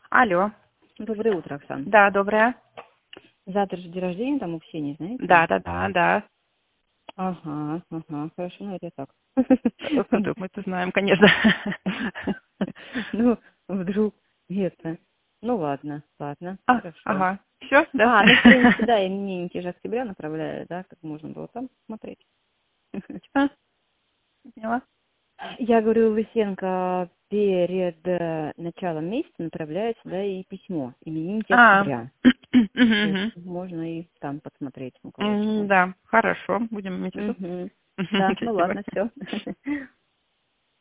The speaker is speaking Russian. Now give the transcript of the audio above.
Алло. Доброе утро, Оксана. Да, доброе. Завтра же день рождения, там у Ксении, знаете? Да. Ага, хорошо, ну это я так. Мы-то знаем, конечно. Ну, вдруг это. Ну ладно, хорошо. Ага. Все, да? Ну в принципе, да, именинники же октября направляют, да, как можно было там посмотреть. Поняла? Я говорю, Лысенко перед началом месяца направляется, да, и письмо именинники октября. То есть можно и там посмотреть, у кого чего. Да, хорошо. Будем иметь в виду. Да, ну Спасибо. ладно, все.